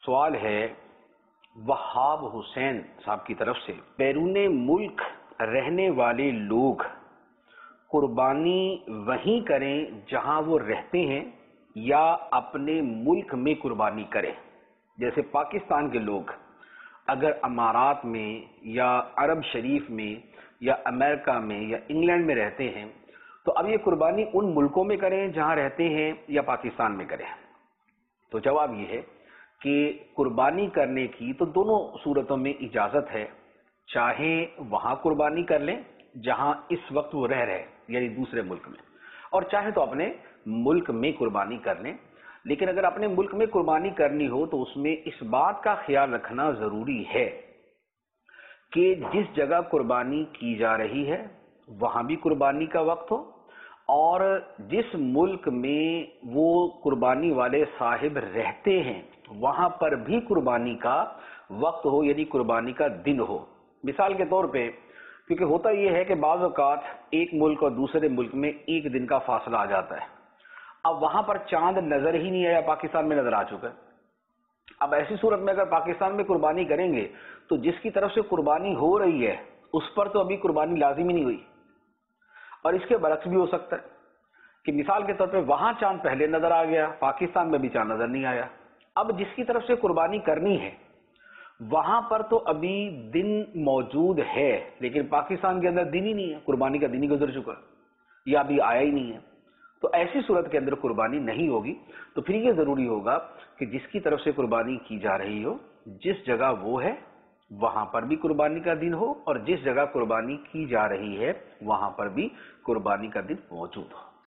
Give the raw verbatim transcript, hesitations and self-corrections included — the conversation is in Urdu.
سوال ہے وہاب حسین صاحب کی طرف سے، بیرون ملک رہنے والے لوگ قربانی وہیں کریں جہاں وہ رہتے ہیں یا اپنے ملک میں قربانی کریں؟ جیسے پاکستان کے لوگ اگر امارات میں یا عرب شریف میں یا امریکہ میں یا انگلینڈ میں رہتے ہیں تو اب یہ قربانی ان ملکوں میں کریں جہاں رہتے ہیں یا پاکستان میں کریں؟ تو جواب یہ ہے کہ قربانی کرنے کی تو دونوں صورتوں میں اجازت ہے، چاہیں وہاں قربانی کر لیں جہاں اس وقت وہ رہ رہے یعنی دوسرے ملک میں، اور چاہے تو اپنے ملک میں قربانی کر لیں۔ لیکن اگر اپنے ملک میں قربانی کرنی ہو تو اس میں اس بات کا خیال رکھنا ضروری ہے کہ جس جگہ قربانی کی جا رہی ہے وہاں بھی قربانی کا وقت ہو، اور جس ملک میں وہ قربانی والے صاحب رہتے ہیں وہاں پر بھی قربانی کا وقت ہو، یعنی قربانی کا دن ہو۔ مثال کے طور پہ، کیونکہ ہوتا یہ ہے کہ بعض اوقات ایک ملک اور دوسرے ملک میں ایک دن کا فاصلہ آ جاتا ہے، اب وہاں پر چاند نظر ہی نہیں آیا، پاکستان میں نظر آ چکا ہے۔ اب ایسی صورت میں اگر پاکستان میں قربانی کریں گے تو جس کی طرف سے قربانی ہو رہی ہے اس پر تو ابھی قربانی لازمی نہیں ہوئی، اور اس کے برعکس بھی ہو سکتا ہے کہ مثال کے طور پہ وہاں چاند پہلے نظر آ گیا، پاکستان میں بھی چاند نظر نہیں آیا۔ اب جس کی طرف سے قربانی کرنی ہے وہاں پر تو ابھی دن موجود ہے لیکن پاکستان کے اندر دن ہی نہیں ہے، قربانی کا دن ہی گزر چکا یا ابھی آیا ہی نہیں ہے، تو ایسی صورت کے اندر قربانی نہیں ہوگی۔ تو پھر یہ ضروری ہوگا کہ جس کی طرف سے قربانی کی جا رہی ہو جس جگہ وہ ہے وہاں پر بھی قربانی کا دن ہو، اور جس جگہ قربانی کی جا رہی ہے وہاں پر بھی قربانی کا دن موجود ہو۔